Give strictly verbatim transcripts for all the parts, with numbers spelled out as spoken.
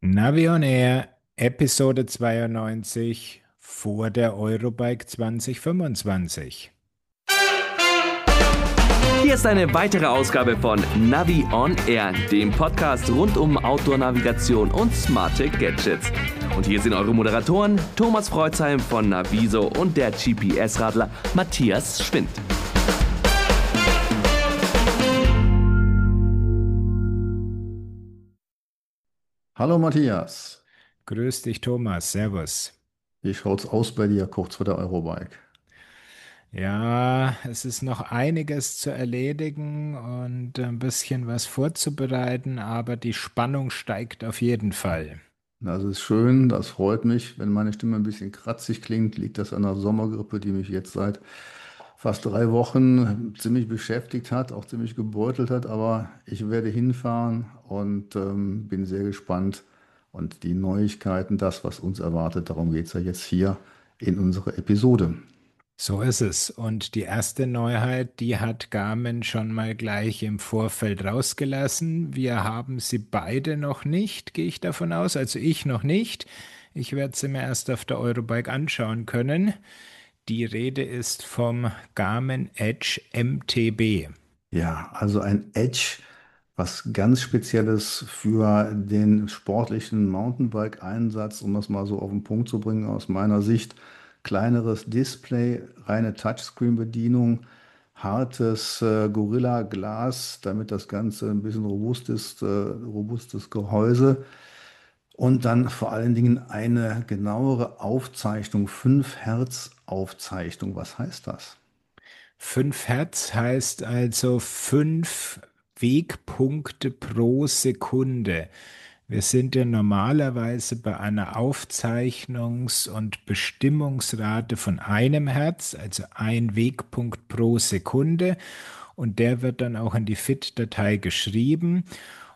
Navi on Air, Episode zweiundneunzig vor der Eurobike zwanzig fünfundzwanzig. Hier ist eine weitere Ausgabe von Navi on Air, dem Podcast rund um Outdoor-Navigation und smarte Gadgets. Und hier sind eure Moderatoren Thomas Freuzheim von Naviso und der G P S-Radler Matthias Schwind. Hallo Matthias, Grüß dich, Thomas. Servus. wie schaut's aus bei dir kurz vor der Eurobike? Ja, es ist noch einiges zu erledigen und ein bisschen was vorzubereiten, aber die Spannung steigt auf jeden Fall. Das ist schön, das freut mich. Wenn meine Stimme ein bisschen kratzig klingt, liegt das an der Sommergrippe, die mich jetzt seit fast drei Wochen ziemlich beschäftigt hat, auch ziemlich gebeutelt hat. Aber ich werde hinfahren und ähm, bin sehr gespannt. Und die Neuigkeiten, das, was uns erwartet, darum geht es ja jetzt hier in unserer Episode. So ist es. Und die erste Neuheit, die hat Garmin schon mal gleich im Vorfeld rausgelassen. Wir haben sie beide noch nicht, gehe ich davon aus. Also ich noch nicht. Ich werde sie mir erst auf der Eurobike anschauen können. Die Rede ist vom Garmin Edge M T B. Ja, also ein Edge, was ganz Spezielles für den sportlichen Mountainbike-Einsatz, um das mal so auf den Punkt zu bringen, aus meiner Sicht. Kleineres Display, reine Touchscreen-Bedienung, hartes äh, Gorilla-Glas, damit das Ganze ein bisschen robust ist, äh, robustes Gehäuse. Und dann vor allen Dingen eine genauere Aufzeichnung, fünf Hertz Aufzeichnung. Was heißt das? fünf Hertz heißt also fünf Wegpunkte pro Sekunde. Wir sind ja normalerweise bei einer Aufzeichnungs- und Bestimmungsrate von einem Hertz, also ein Wegpunkt pro Sekunde. Und der wird dann auch in die F I T-Datei geschrieben.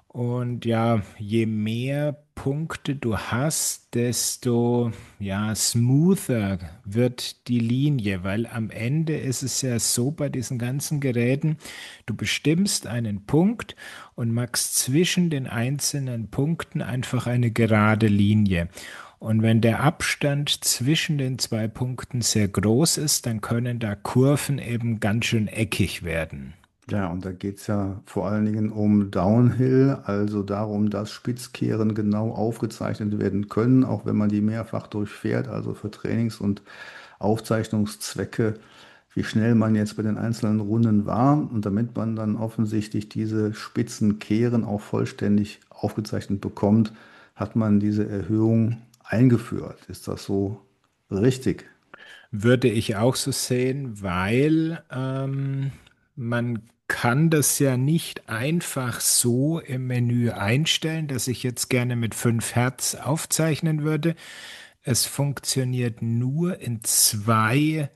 Und ja, je mehr Punkte du hast, desto ja, smoother wird die Linie, weil am Ende ist es ja so bei diesen ganzen Geräten, du bestimmst einen Punkt und machst zwischen den einzelnen Punkten einfach eine gerade Linie. Und wenn der Abstand zwischen den zwei Punkten sehr groß ist, dann können da Kurven eben ganz schön eckig werden. Ja, und da geht es ja vor allen Dingen um Downhill, also darum, dass Spitzkehren genau aufgezeichnet werden können, auch wenn man die mehrfach durchfährt, also für Trainings- und Aufzeichnungszwecke, wie schnell man jetzt bei den einzelnen Runden war. Und damit man dann offensichtlich diese spitzen Kehren auch vollständig aufgezeichnet bekommt, hat man diese Erhöhung eingeführt. Ist das so richtig? Würde ich auch so sehen, weil ähm, man kann das ja nicht einfach so im Menü einstellen, dass ich jetzt gerne mit fünf Hertz aufzeichnen würde. Es funktioniert nur in zwei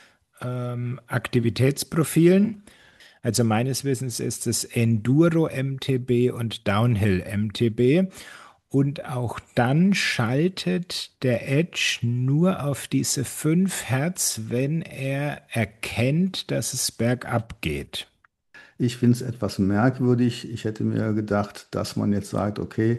ähm, Aktivitätsprofilen. Also meines Wissens ist es Enduro M T B und Downhill M T B. Und auch dann schaltet der Edge nur auf diese fünf Hertz, wenn er erkennt, dass es bergab geht. Ich finde es etwas merkwürdig. Ich hätte mir gedacht, dass man jetzt sagt, okay,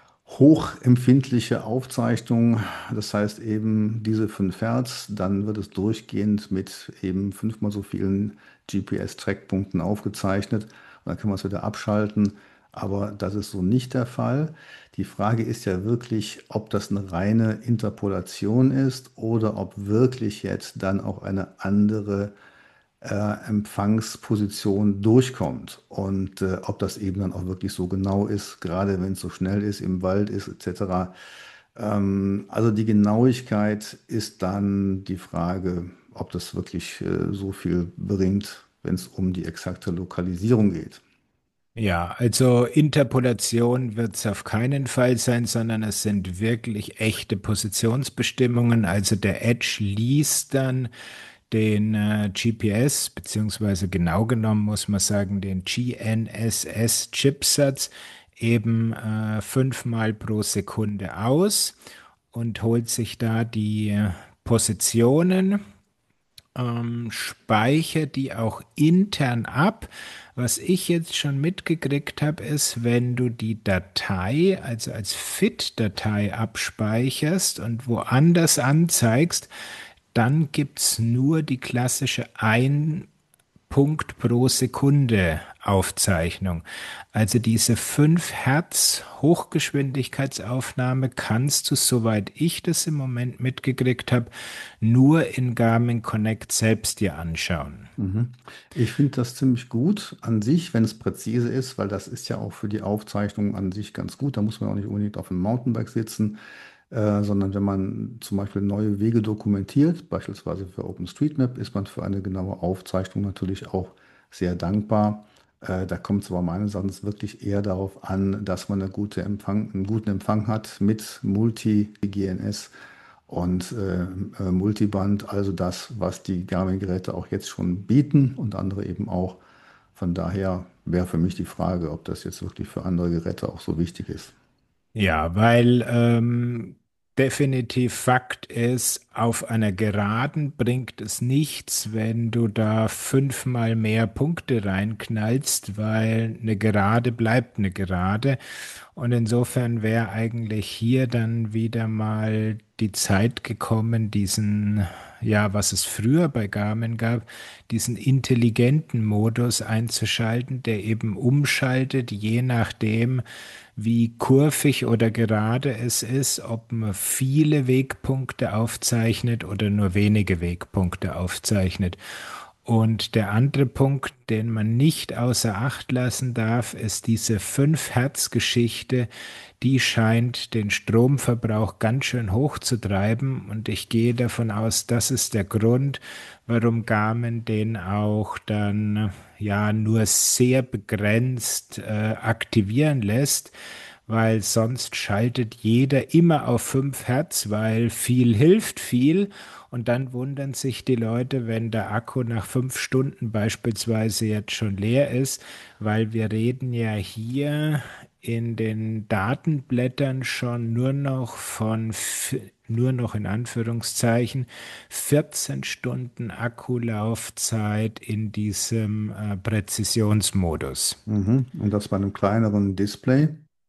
hochempfindliche Aufzeichnung, das heißt eben diese fünf Hertz, dann wird es durchgehend mit eben fünfmal so vielen G P S-Trackpunkten aufgezeichnet und dann kann man es wieder abschalten. Aber das ist so nicht der Fall. Die Frage ist ja wirklich, ob das eine reine Interpolation ist oder ob wirklich jetzt dann auch eine andere äh, Empfangsposition durchkommt und äh, ob das eben dann auch wirklich so genau ist, gerade wenn es so schnell ist, im Wald ist, et cetera. Ähm, also die Genauigkeit ist dann die Frage, ob das wirklich äh, so viel bringt, wenn es um die exakte Lokalisierung geht. Ja, also Interpolation wird es auf keinen Fall sein, sondern es sind wirklich echte Positionsbestimmungen. Also der Edge liest dann den äh, G P S, beziehungsweise genau genommen muss man sagen, den G N S S-Chipsatz eben äh, fünfmal pro Sekunde aus und holt sich da die äh, Positionen ähm, speichert die auch intern ab. Was ich jetzt schon mitgekriegt habe, ist, wenn du die Datei, also als F I T-Datei abspeicherst und woanders anzeigst, dann gibt es nur die klassische ein Punkt pro Sekunde Aufzeichnung. Also diese fünf Hertz Hochgeschwindigkeitsaufnahme kannst du, soweit ich das im Moment mitgekriegt habe, nur in Garmin Connect selbst dir anschauen. Mhm. Ich finde das ziemlich gut an sich, wenn es präzise ist, weil das ist ja auch für die Aufzeichnung an sich ganz gut. Da muss man auch nicht unbedingt auf dem Mountainbike sitzen, äh, sondern wenn man zum Beispiel neue Wege dokumentiert, beispielsweise für OpenStreetMap, ist man für eine genaue Aufzeichnung natürlich auch sehr dankbar. Äh, da kommt es aber meines Erachtens wirklich eher darauf an, dass man eine gute Empfang, einen guten Empfang hat mit Multi-G N S und äh, äh, Multiband, also das, was die Garmin-Geräte auch jetzt schon bieten und andere eben auch. Von daher wäre für mich die Frage, ob das jetzt wirklich für andere Geräte auch so wichtig ist. Ja, weil ähm, definitiv Fakt ist, auf einer Geraden bringt es nichts, wenn du da fünfmal mehr Punkte reinknallst, weil eine Gerade bleibt eine Gerade. Und insofern wäre eigentlich hier dann wieder mal die Zeit gekommen, diesen, ja, was es früher bei Garmin gab, diesen intelligenten Modus einzuschalten, der eben umschaltet, je nachdem, wie kurvig oder gerade es ist, ob man viele Wegpunkte aufzeichnet oder nur wenige Wegpunkte aufzeichnet. Und der andere Punkt, den man nicht außer Acht lassen darf, ist diese fünf Hertz Geschichte. Die scheint den Stromverbrauch ganz schön hoch zu treiben. Und ich gehe davon aus, das ist der Grund, warum Garmin den auch dann ja nur sehr begrenzt äh, aktivieren lässt, weil sonst schaltet jeder immer auf fünf Hertz, weil viel hilft viel. Und dann wundern sich die Leute, wenn der Akku nach fünf Stunden beispielsweise jetzt schon leer ist, weil wir reden ja hier in den Datenblättern schon nur noch von, f- nur noch in Anführungszeichen, vierzehn Stunden Akkulaufzeit in diesem äh, Präzisionsmodus. Mhm. Und das bei einem kleineren Display.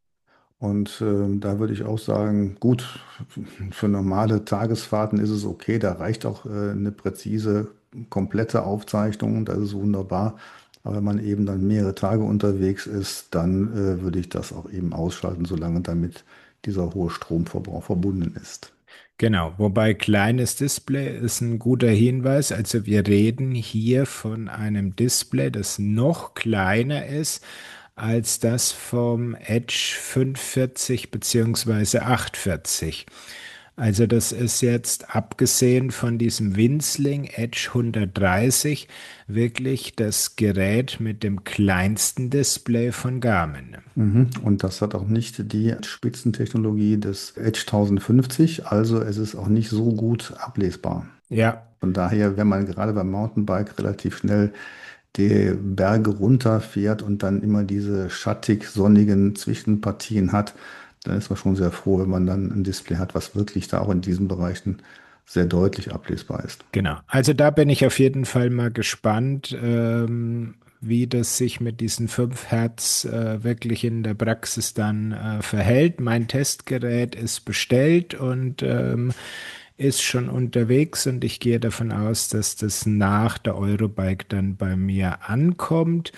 Und ähm, da würde ich auch sagen, gut, für normale Tagesfahrten ist es okay, da reicht auch äh, eine präzise, komplette Aufzeichnung, das ist wunderbar. Aber wenn man eben dann mehrere Tage unterwegs ist, dann äh, würde ich das auch eben ausschalten, solange damit dieser hohe Stromverbrauch verbunden ist. Genau, wobei kleines Display ist ein guter Hinweis. Also wir reden hier von einem Display, das noch kleiner ist als das vom Edge fünfundvierzig beziehungsweise achtundvierzig. Also das ist jetzt abgesehen von diesem Winzling Edge hundertdreißig wirklich das Gerät mit dem kleinsten Display von Garmin. Mhm. Und das hat auch nicht die Spitzentechnologie des Edge tausendfünfzig, also es ist auch nicht so gut ablesbar. Ja, Von daher, wenn man gerade beim Mountainbike relativ schnell die Berge runterfährt und dann immer diese schattig sonnigen Zwischenpartien hat, dann ist man schon sehr froh, wenn man dann ein Display hat, was wirklich da auch in diesen Bereichen sehr deutlich ablesbar ist. genau. Also da bin ich auf jeden Fall mal gespannt, ähm, wie das sich mit diesen fünf Hertz äh, wirklich in der Praxis dann äh, verhält. Mein Testgerät ist bestellt und ähm, ist schon unterwegs und ich gehe davon aus, dass das nach der Eurobike dann bei mir ankommt.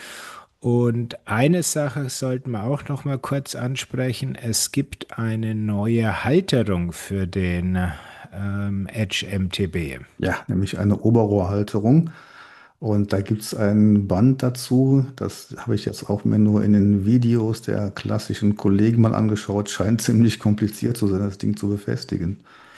Und eine Sache sollten wir auch noch mal kurz ansprechen. Es gibt eine neue Halterung für den ähm, Edge M T B. Ja, nämlich eine Oberrohrhalterung. Und da gibt es ein Band dazu. Das habe ich jetzt auch mir nur in den Videos der klassischen Kollegen mal angeschaut. Scheint ziemlich kompliziert zu sein, das Ding zu befestigen.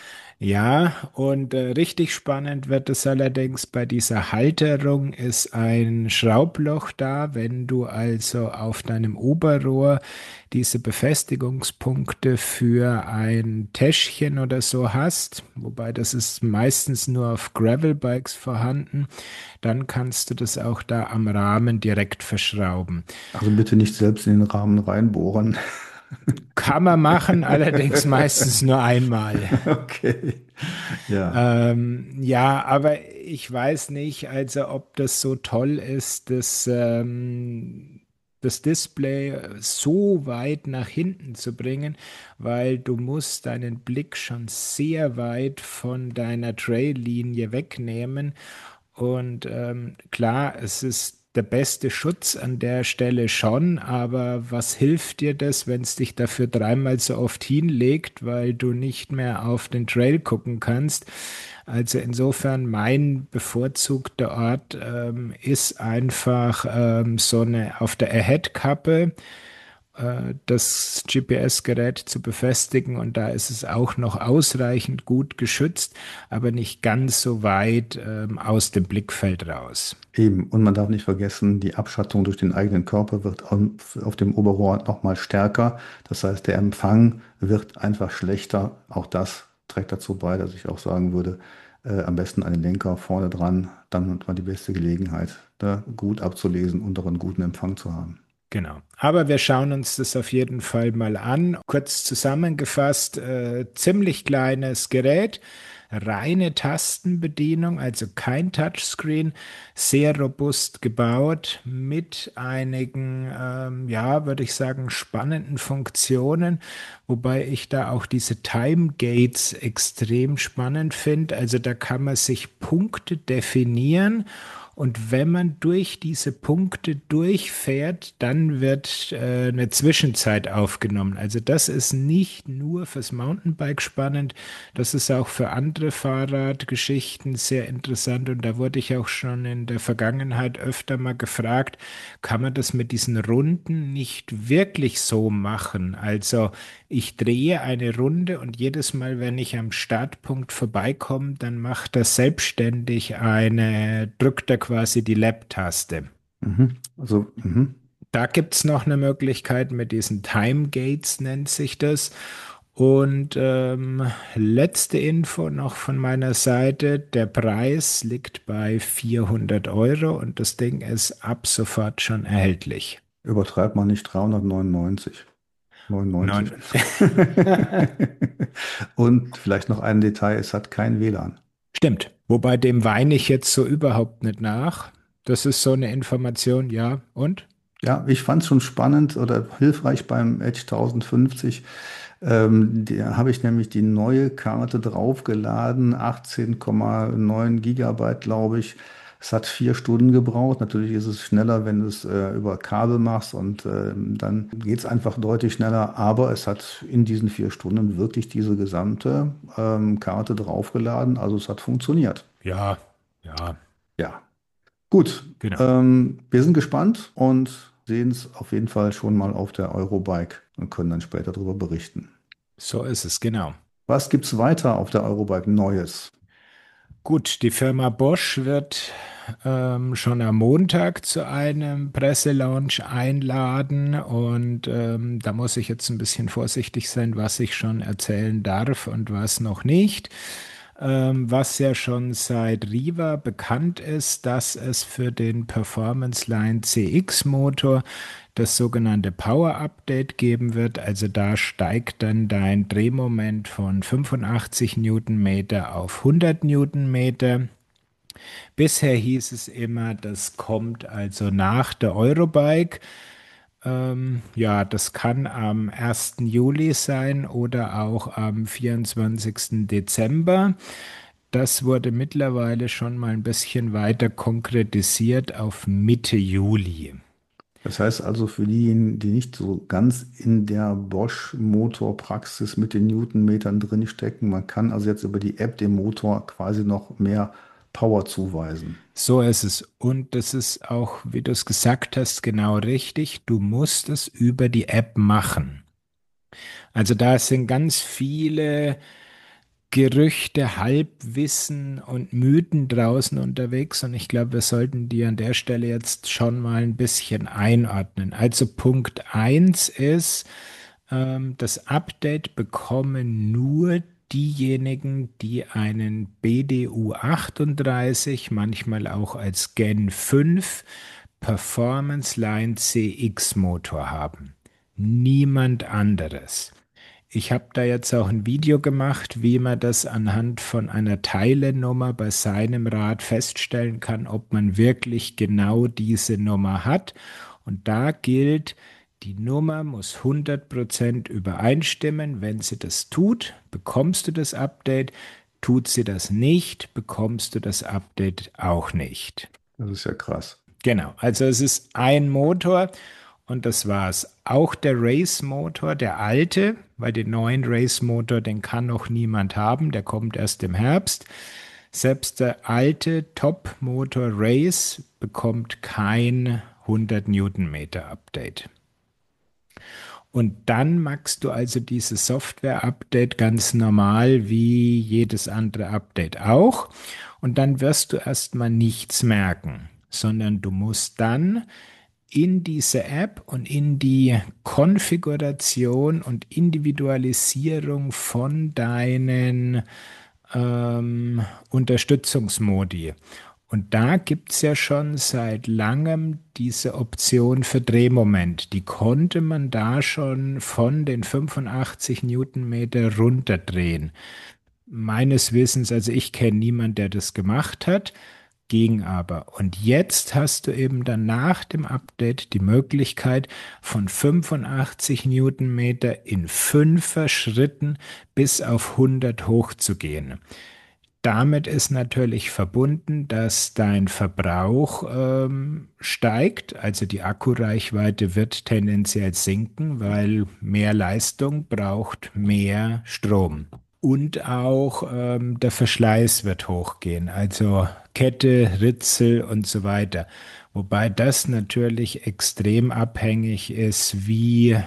Ja, und äh, richtig spannend wird es allerdings bei dieser Halterung ist ein Schraubloch da, wenn du also auf deinem Oberrohr diese Befestigungspunkte für ein Täschchen oder so hast, wobei das ist meistens nur auf Gravelbikes vorhanden, dann kannst du das auch da am Rahmen direkt verschrauben. Also bitte nicht selbst in den Rahmen reinbohren. Kann man machen, allerdings meistens nur einmal. Okay. Ja. Ähm, ja, aber ich weiß nicht, also ob das so toll ist, dass ähm, das Display so weit nach hinten zu bringen, weil du musst deinen Blick schon sehr weit von deiner Traillinie wegnehmen. Und ähm, klar, es ist der beste Schutz an der Stelle schon, aber was hilft dir das, wenn es dich dafür dreimal so oft hinlegt, weil du nicht mehr auf den Trail gucken kannst? Also insofern mein bevorzugter Ort ähm, ist einfach ähm, so eine auf der Ahead-Kappe äh, das G P S-Gerät zu befestigen und da ist es auch noch ausreichend gut geschützt, aber nicht ganz so weit ähm, aus dem Blickfeld raus. Eben, und man darf nicht vergessen, die Abschattung durch den eigenen Körper wird auf auf dem Oberrohr nochmal stärker. Das heißt, der Empfang wird einfach schlechter. Auch das trägt dazu bei, dass ich auch sagen würde, äh, am besten einen Lenker vorne dran, dann hat man die beste Gelegenheit, da gut abzulesen und auch einen guten Empfang zu haben. Genau. Aber wir schauen uns das auf jeden Fall mal an. Kurz zusammengefasst, äh, ziemlich kleines Gerät, reine Tastenbedienung, also kein Touchscreen, sehr robust gebaut mit einigen, ähm, ja, würde ich sagen, spannenden Funktionen, wobei ich da auch diese Time Gates extrem spannend finde. Also da kann man sich Punkte definieren. Und wenn man durch diese Punkte durchfährt, dann wird äh, eine Zwischenzeit aufgenommen. Also das ist nicht nur fürs Mountainbike spannend, das ist auch für andere Fahrradgeschichten sehr interessant. Und da wurde ich auch schon in der Vergangenheit öfter mal gefragt, kann man das mit diesen Runden nicht wirklich so machen? Also ich drehe eine Runde und jedes Mal, wenn ich am Startpunkt vorbeikomme, dann macht er selbstständig eine, drückt er quasi die Lap-Taste. Mhm. Also, mhm. Da gibt es noch eine Möglichkeit mit diesen Time Gates, nennt sich das. Und ähm, letzte Info noch von meiner Seite, der Preis liegt bei vierhundert Euro und das Ding ist ab sofort schon erhältlich. Übertreibt man nicht dreihundertneunundneunzig. neunundneunzig. Neun. Und vielleicht noch ein Detail, es hat kein W L A N. Stimmt. Wobei dem weine ich jetzt so überhaupt nicht nach. Das ist so eine Information, ja. Und? Ja, ich fand es schon spannend oder hilfreich beim Edge tausendfünfzig. Ähm, da habe ich nämlich die neue Karte draufgeladen, achtzehn Komma neun Gigabyte, glaube ich. Es hat vier Stunden gebraucht. Natürlich ist es schneller, wenn du es äh, über Kabel machst und ähm, dann geht es einfach deutlich schneller. Aber es hat in diesen vier Stunden wirklich diese gesamte ähm, Karte draufgeladen. Also es hat funktioniert. Ja, ja, Ja, gut. genau. Ähm, wir sind gespannt und sehen es auf jeden Fall schon mal auf der Eurobike und können dann später darüber berichten. So ist es, genau. Was gibt's weiter auf der Eurobike Neues? Gut, die Firma Bosch wird ähm, schon am Montag zu einem Presselaunch einladen und ähm, da muss ich jetzt ein bisschen vorsichtig sein, was ich schon erzählen darf und was noch nicht. Ähm, was ja schon seit Riva bekannt ist, dass es für den Performance Line C X Motor das sogenannte Power Update geben wird. Also da steigt dann dein Drehmoment von fünfundachtzig Newtonmeter auf hundert Newtonmeter. Bisher hieß es immer, das kommt also nach der Eurobike. Ähm, ja, das kann am ersten Juli sein oder auch am vierundzwanzigsten Dezember. Das wurde mittlerweile schon mal ein bisschen weiter konkretisiert auf Mitte Juli. Das heißt also für diejenigen, die nicht so ganz in der Bosch-Motorpraxis mit den Newtonmetern drin stecken, man kann also jetzt über die App dem Motor quasi noch mehr Power zuweisen. So ist es. Und das ist auch, wie du es gesagt hast, genau richtig. Du musst es über die App machen. Also da sind ganz viele Gerüchte, Halbwissen und Mythen draußen unterwegs und ich glaube, wir sollten die an der Stelle jetzt schon mal ein bisschen einordnen. Also Punkt eins ist, ähm, das Update bekommen nur diejenigen, die einen B D U achtunddreißig, manchmal auch als Gen fünf Performance Line C X Motor haben. niemand anderes. Ich habe da jetzt auch ein Video gemacht, wie man das anhand von einer Teilenummer bei seinem Rad feststellen kann, ob man wirklich genau diese Nummer hat. Und da gilt, die Nummer muss hundert Prozent übereinstimmen. Wenn sie das tut, bekommst du das Update. Tut sie das nicht, bekommst du das Update auch nicht. Das ist ja krass. Genau, also es ist ein Motor und das war's. Auch der Race-Motor, der alte, weil den neuen Race-Motor, den kann noch niemand haben, der kommt erst im Herbst. Selbst der alte Top-Motor Race bekommt kein hundert Newtonmeter Update. Und dann machst du also dieses Software-Update ganz normal wie jedes andere Update auch. Und dann wirst du erstmal nichts merken, sondern du musst dann in diese App und in die Konfiguration und Individualisierung von deinen ähm, Unterstützungsmodi. Und da gibt es ja schon seit langem diese Option für Drehmoment. Die konnte man da schon von den fünfundachtzig Newtonmeter runterdrehen. Meines Wissens, also ich kenne niemanden, der das gemacht hat, ging aber. Und jetzt hast du eben dann nach dem Update die Möglichkeit, von fünfundachtzig Newtonmeter in fünfer Schritten bis auf hundert hochzugehen. Damit ist natürlich verbunden, dass dein Verbrauch ähm, steigt, also die Akkureichweite wird tendenziell sinken, weil mehr Leistung braucht mehr Strom. Und auch ähm, der Verschleiß wird hochgehen, also Kette, Ritzel und so weiter. Wobei das natürlich extrem abhängig ist, wie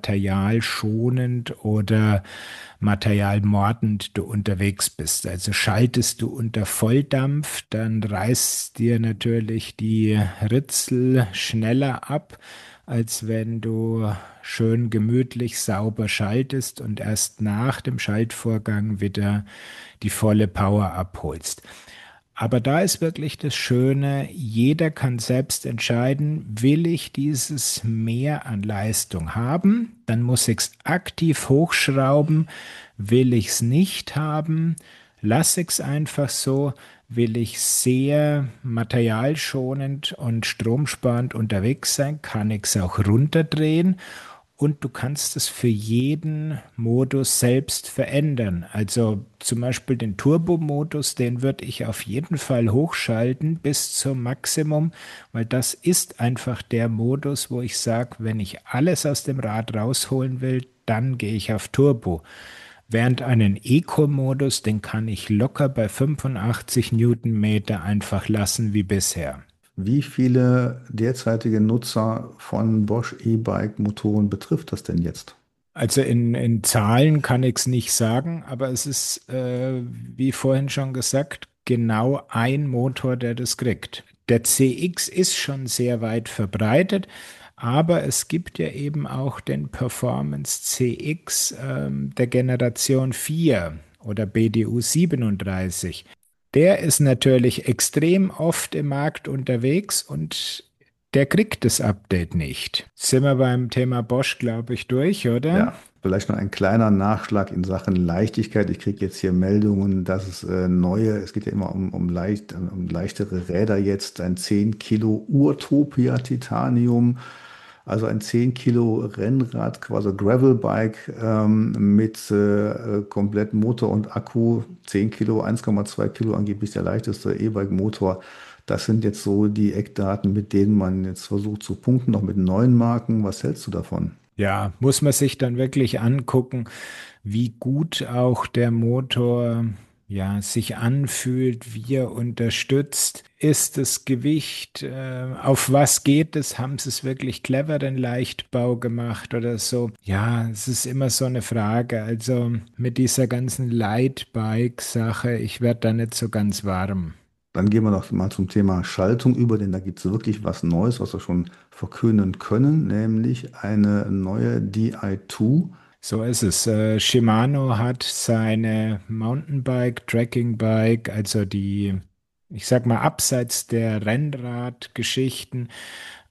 materialschonend oder materialmordend du unterwegs bist. Also schaltest du unter Volldampf, dann reißt dir natürlich die Ritzel schneller ab, als wenn du schön gemütlich sauber schaltest und erst nach dem Schaltvorgang wieder die volle Power abholst. Aber da ist wirklich das Schöne, jeder kann selbst entscheiden, will ich dieses Mehr an Leistung haben, dann muss ich es aktiv hochschrauben, will ich es nicht haben, lasse ich es einfach so, will ich sehr materialschonend und stromsparend unterwegs sein, kann ich es auch runterdrehen. Und du kannst es für jeden Modus selbst verändern. Also zum Beispiel den Turbo-Modus, den würde ich auf jeden Fall hochschalten bis zum Maximum, weil das ist einfach der Modus, wo ich sage, wenn ich alles aus dem Rad rausholen will, dann gehe ich auf Turbo. Während einen Eco-Modus, den kann ich locker bei fünfundachtzig Newtonmeter einfach lassen wie bisher. Wie viele derzeitige Nutzer von Bosch E-Bike-Motoren betrifft das denn jetzt? Also in, in Zahlen kann ich es nicht sagen, aber es ist, äh, wie vorhin schon gesagt, genau ein Motor, der das kriegt. Der C X ist schon sehr weit verbreitet, aber es gibt ja eben auch den Performance C X ähm, der Generation vier oder B D U siebenunddreißig. Der ist natürlich extrem oft im Markt unterwegs und der kriegt das Update nicht. Sind wir beim Thema Bosch, glaube ich, durch, oder? Ja, vielleicht noch ein kleiner Nachschlag in Sachen Leichtigkeit. Ich kriege jetzt hier Meldungen, dass es äh, neue, es geht ja immer um, um, leicht, um leichtere Räder jetzt, ein zehn Kilo Urtopia Titanium, also ein zehn Kilo Rennrad, quasi Gravelbike ähm, mit äh, komplettem Motor und Akku, zehn Kilo, eins Komma zwei Kilo, angeblich der leichteste E-Bike-Motor. Das sind jetzt so die Eckdaten, mit denen man jetzt versucht zu punkten, auch mit neuen Marken. Was hältst du davon? Ja, muss man sich dann wirklich angucken, wie gut auch der Motor ja, sich anfühlt, wie er unterstützt. Ist das Gewicht, äh, auf was geht es? Haben sie es wirklich clever, den Leichtbau gemacht oder so? Ja, es ist immer so eine Frage. Also mit dieser ganzen Lightbike-Sache, ich werde da nicht so ganz warm. Dann gehen wir noch mal zum Thema Schaltung über, denn da gibt es wirklich was Neues, was wir schon verkünden können, nämlich eine neue D I zwei. So ist es. Äh, Shimano hat seine Mountainbike, Trekkingbike, also die, ich sag mal, abseits der Rennradgeschichten,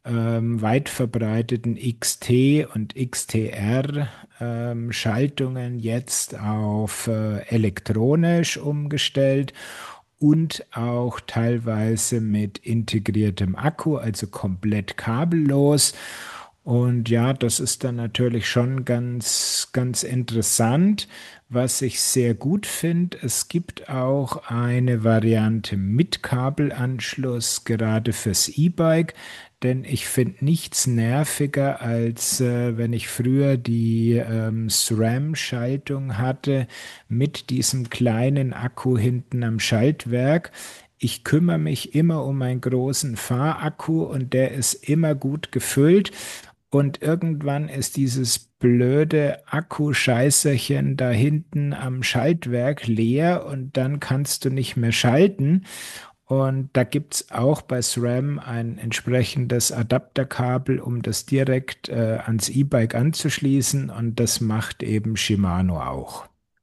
ähm, weit verbreiteten X T und X T R ähm, Schaltungen jetzt auf äh, elektronisch umgestellt und auch teilweise mit integriertem Akku, also komplett kabellos. Und ja, das ist dann natürlich schon ganz, ganz interessant. Was ich sehr gut finde, es gibt auch eine Variante mit Kabelanschluss, gerade fürs E-Bike, denn ich finde nichts nerviger, als äh, wenn ich früher die ähm, SRAM-Schaltung hatte mit diesem kleinen Akku hinten am Schaltwerk. Ich kümmere mich immer um einen großen Fahrakku und der ist immer gut gefüllt. Und irgendwann ist dieses blöde Akku-Scheißerchen da hinten am Schaltwerk leer und dann kannst du nicht mehr schalten. Und da gibt es auch bei SRAM ein entsprechendes Adapterkabel, um das direkt äh, ans E-Bike anzuschließen. Und das macht eben Shimano auch.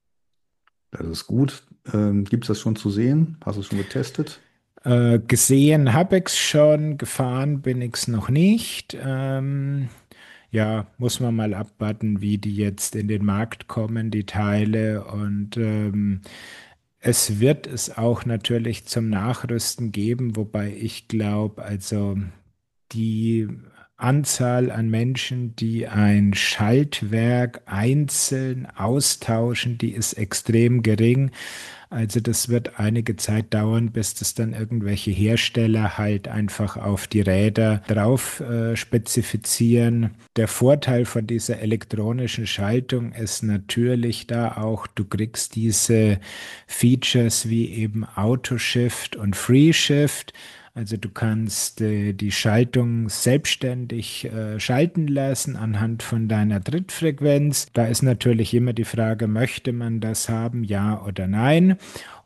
Das ist gut. Ähm, gibt es das schon zu sehen? Hast du es schon getestet? Äh, gesehen habe ich es schon, gefahren bin ich es noch nicht. Ähm, ja, muss man mal abwarten, wie die jetzt in den Markt kommen, die Teile. Und ähm, es wird es auch natürlich zum Nachrüsten geben, wobei ich glaube, also die Anzahl an Menschen, die ein Schaltwerk einzeln austauschen, die ist extrem gering. Also das wird einige Zeit dauern, bis das dann irgendwelche Hersteller halt einfach auf die Räder drauf äh, spezifizieren. Der Vorteil von dieser elektronischen Schaltung ist natürlich da auch, du kriegst diese Features wie eben Auto-Shift und Free-Shift. Also du kannst äh, die Schaltung selbstständig äh, schalten lassen anhand von deiner Trittfrequenz. Da ist natürlich immer die Frage, möchte man das haben, ja oder nein?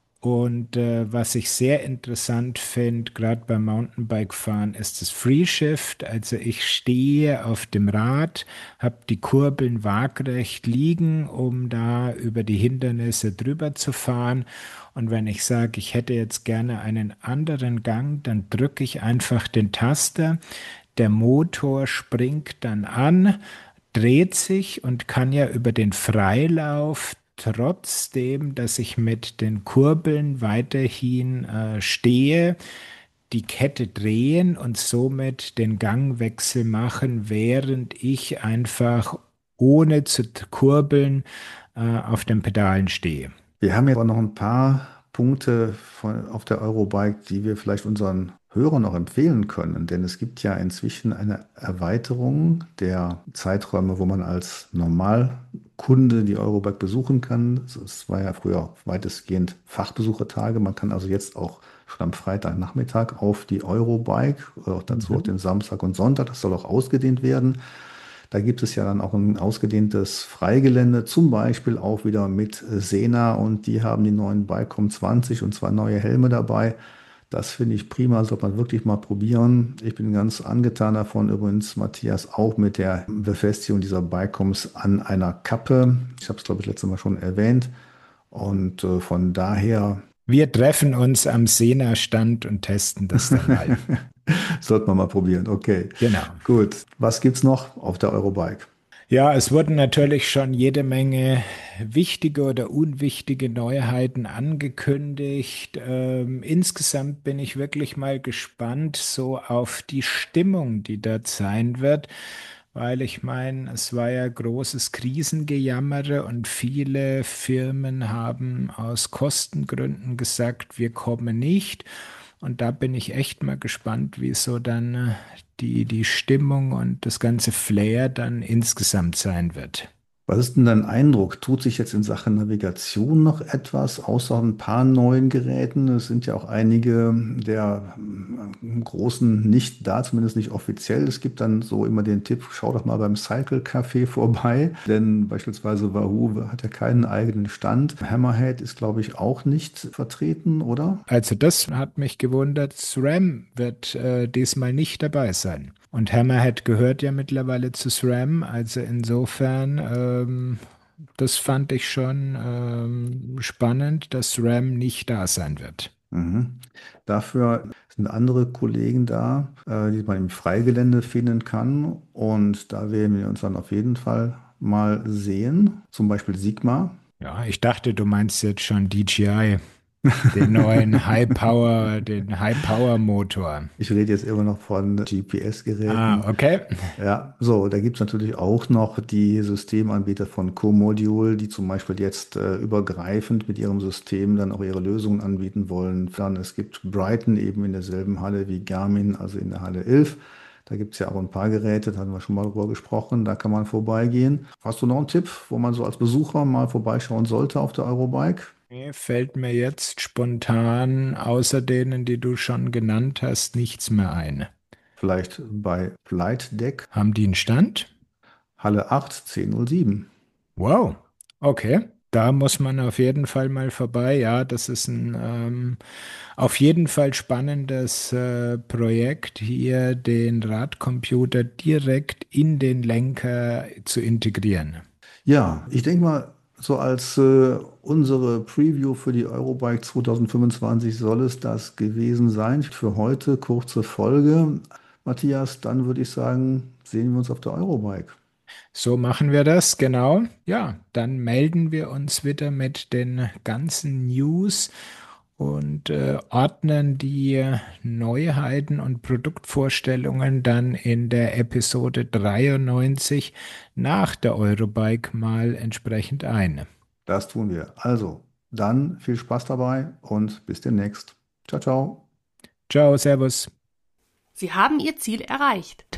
Und äh, was ich sehr interessant finde, gerade beim Mountainbike-Fahren, ist das Free-Shift. Also ich stehe auf dem Rad, habe die Kurbeln waagrecht liegen, um da über die Hindernisse drüber zu fahren. Und wenn ich sage, ich hätte jetzt gerne einen anderen Gang, dann drücke ich einfach den Taster. Der Motor springt dann an, dreht sich und kann ja über den Freilauf trotzdem, dass ich mit den Kurbeln weiterhin äh, stehe, die Kette drehen und somit den Gangwechsel machen, während ich einfach ohne zu kurbeln äh, auf den Pedalen stehe. Wir haben ja aber noch ein paar Punkte von, auf der Eurobike, die wir vielleicht unseren Hörern noch empfehlen können. Denn es gibt ja inzwischen eine Erweiterung der Zeiträume, wo man als Normalkunde die Eurobike besuchen kann. Es war ja früher weitestgehend Fachbesuchertage. Man kann also jetzt auch schon am Freitagnachmittag auf die Eurobike, auch dazu auch Mhm. den Samstag und Sonntag. Das soll auch ausgedehnt werden. Da gibt es ja dann auch ein ausgedehntes Freigelände, zum Beispiel auch wieder mit Sena, und die haben die neuen Bikecom zwanzig und zwei neue Helme dabei. Das finde ich prima, sollte man wirklich mal probieren. Ich bin ganz angetan davon, übrigens Matthias, auch mit der Befestigung dieser Bikecoms an einer Kappe. Ich habe es, glaube ich, letztes Mal schon erwähnt. Und äh, von daher Wir treffen uns am Sena-Stand und testen das dann mal. sollte man mal probieren. Okay, Genau. gut. Was gibt es noch auf der Eurobike? Ja, es wurden natürlich schon jede Menge wichtige oder unwichtige Neuheiten angekündigt. Ähm, insgesamt bin ich wirklich mal gespannt so auf die Stimmung, die dort sein wird, weil ich meine, es war ja großes Krisengejammere und viele Firmen haben aus Kostengründen gesagt, wir kommen nicht. Und da bin ich echt mal gespannt, wie so dann äh, die, die Stimmung und das ganze Flair dann insgesamt sein wird. Was ist denn dein Eindruck? Tut sich jetzt in Sachen Navigation noch etwas, außer ein paar neuen Geräten? Es sind ja auch einige der ähm, großen nicht da, zumindest nicht offiziell. Es gibt dann so immer den Tipp, schau doch mal beim Cycle Café vorbei, denn beispielsweise Wahoo hat ja keinen eigenen Stand. Hammerhead ist, glaube ich, auch nicht vertreten, oder? Also das hat mich gewundert. SRAM wird äh, diesmal nicht dabei sein. Und Hammerhead gehört ja mittlerweile zu SRAM. Also insofern, ähm, das fand ich schon ähm, spannend, dass SRAM nicht da sein wird. Mhm. Dafür sind andere Kollegen da, äh, die man im Freigelände finden kann. Und da werden wir uns dann auf jeden Fall mal sehen. Zum Beispiel Sigma. Ja, ich dachte, du meinst jetzt schon D J I, den neuen High Power, den High Power Motor. Ich rede jetzt immer noch von Ah, G P S-Geräten. okay. Ja, so, da gibt es natürlich auch noch die Systemanbieter von Co-Module, die zum Beispiel jetzt äh, übergreifend mit ihrem System dann auch ihre Lösungen anbieten wollen. Dann es gibt Brighton eben in derselben Halle wie Garmin, also in der Halle elf. Da gibt es ja auch ein paar Geräte, da hatten wir schon mal drüber gesprochen, da kann man vorbeigehen. Hast du noch einen Tipp, wo man so als Besucher mal vorbeischauen sollte auf der Eurobike? Mir fällt mir jetzt spontan, außer denen, die du schon genannt hast, nichts mehr ein. Vielleicht bei Flight Deck, Haben die einen Stand? Halle acht, zehn null sieben. Wow, okay. Da muss man auf jeden Fall mal vorbei. Ja, das ist ein ähm, auf jeden Fall spannendes äh, Projekt, hier den Radcomputer direkt in den Lenker zu integrieren. Ja, ich denke mal, so als äh, unsere Preview für die Eurobike zwanzig fünfundzwanzig soll es das gewesen sein. Für heute kurze Folge. Matthias, dann würde ich sagen, sehen wir uns auf der Eurobike. So machen wir das, genau. Ja, dann melden wir uns wieder mit den ganzen News und äh, ordnen die Neuheiten und Produktvorstellungen dann in der Episode dreiundneunzig nach der Eurobike mal entsprechend ein. Das tun wir. Also, dann viel Spaß dabei und bis demnächst. Ciao, ciao. Ciao, Servus. Sie haben Ihr Ziel erreicht.